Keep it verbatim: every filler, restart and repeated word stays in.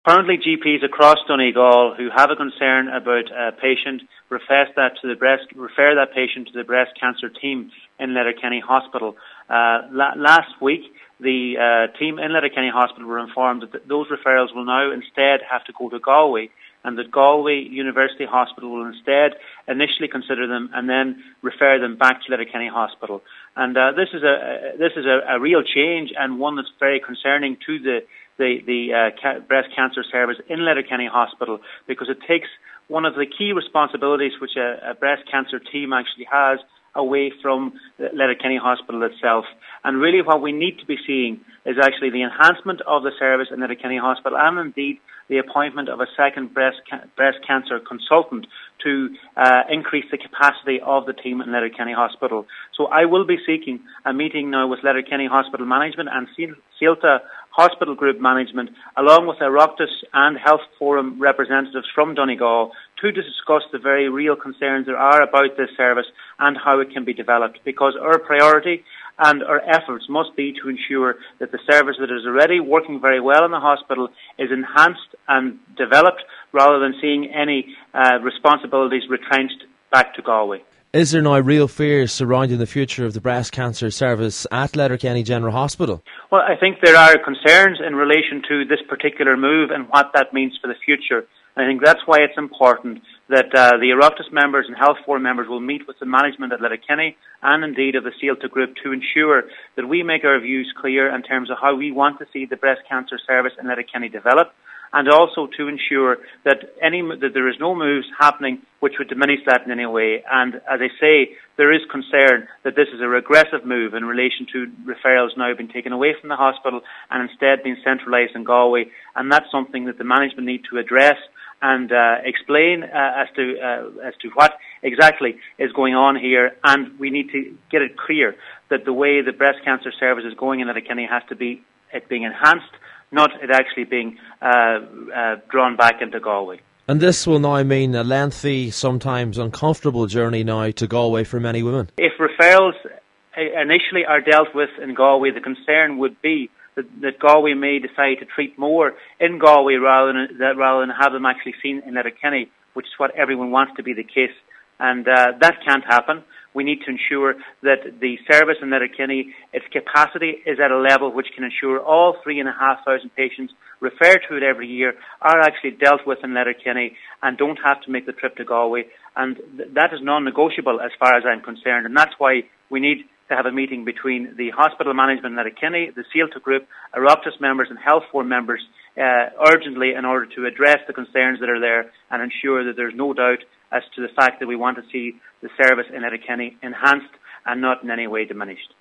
Currently, G Ps across Donegal who have a concern about a patient refer that to the breast refer that patient to the breast cancer team in Letterkenny Hospital. Uh, la- last week, the uh, team in Letterkenny Hospital were informed that th- those referrals will now instead have to go to Galway, and that Galway University Hospital will instead initially consider them and then refer them back to Letterkenny Hospital. And uh, this is a this is a, a real change, and one that's very concerning to the the, the uh, ca- breast cancer service in Letterkenny Hospital, because it takes one of the key responsibilities which a, a breast cancer team actually has away from Letterkenny Hospital itself. And really what we need to be seeing is actually the enhancement of the service in Letterkenny Hospital, and indeed the appointment of a second breast ca- breast cancer consultant to uh, increase the capacity of the team in Letterkenny Hospital. So I will be seeking a meeting now with Letterkenny Hospital Management and Síolta Hospital Group Management, along with Oireachtas and Health Forum representatives from Donegal, to discuss the very real concerns there are about this service and how it can be developed, because our priority and our efforts must be to ensure that the service that is already working very well in the hospital is enhanced and developed, rather than seeing any uh, responsibilities retrenched back to Galway. Is there now real fears surrounding the future of the breast cancer service at Letterkenny General Hospital? Well, I think there are concerns in relation to this particular move and what that means for the future. I think that's why it's important that uh, the Oireachtas members and Health Forum members will meet with the management at Letterkenny and indeed of the Síolta Group to ensure that we make our views clear in terms of how we want to see the breast cancer service in Letterkenny develop, and also to ensure that any that there is no moves happening which would diminish that in any way. And as I say, there is concern that this is a regressive move in relation to referrals now being taken away from the hospital and instead being centralised in Galway, and that's something that the management need to address and uh, explain uh, as to uh, as to what exactly is going on here. And we need to get it clear that the way the breast cancer service is going in Letterkenny has to be it being enhanced, not it actually being uh, uh, drawn back into Galway. And this will now mean a lengthy, sometimes uncomfortable journey now to Galway for many women. If referrals initially are dealt with in Galway, the concern would be that, that Galway may decide to treat more in Galway rather than, that, rather than have them actually seen in Letterkenny, which is what everyone wants to be the case. And uh, that can't happen. We need to ensure that the service in Letterkenny, its capacity is at a level which can ensure all three and a half thousand patients referred to it every year are actually dealt with in Letterkenny and don't have to make the trip to Galway. And th- that is non-negotiable as far as I'm concerned. And that's why we need to have a meeting between the hospital management in Letterkenny, the Síolta Group, Oireachtas members and Health Forum members uh, urgently in order to address the concerns that are there and ensure that there's no doubt as to the fact that we want to see the service in Letterkenny enhanced and not in any way diminished.